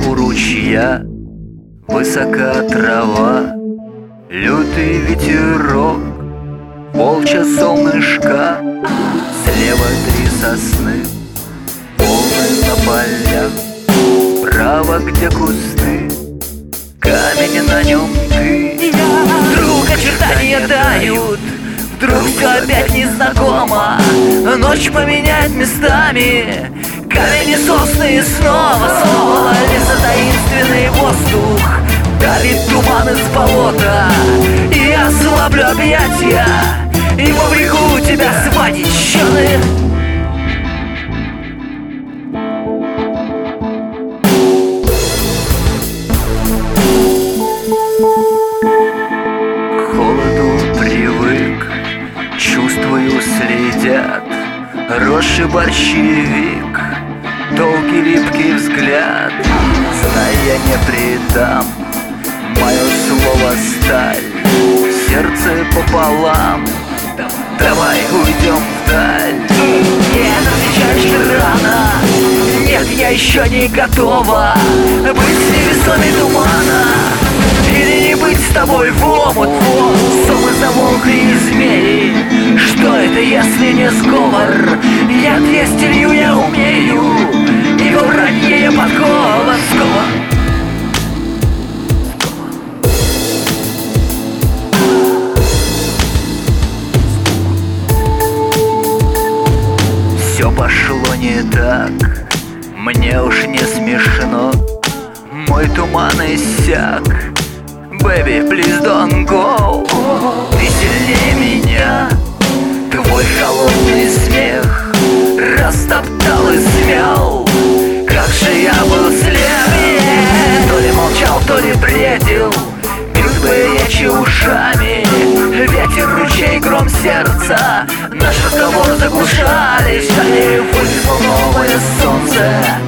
у ручья высока трава, лютый ветерок, волчья солнышка. Слева 3 сосны, полны на полях, справа, где кусты, камень, на нем ты. Вдруг очертания тают, вдруг все опять незнакомо. Ночь поменяет местами камень и сосны, и снова леса таинственный воздух, давит туман из болота. И я ослаблю объятия и повлеку тебя сводить щены. К холоду привык, чувствую, следят росший борщевик, долгий липкий взгляд. Знай, я не предам, мое слово сталь, сердце пополам. Давай уйдем вдаль. Нет, отвечаешь ты рано. Нет, я еще не готова быть с небесами тумана или не быть с тобой в омут. Совы замолкли и змеи. Что это, если не сговор? Яд есть, илью я умею, и в вранье я подкован. Все пошло не так, мне уж не смешно, мой туман иссяк. Baby, please don't go. Ты сильнее меня, твой холодный смех растоптал и смял. Как же я был слеп, то ли молчал, то ли бредил, бил бы речи ушами, ветер, ручей, гром сердца. Наш разговор заглушали, шали, вышло новое солнце.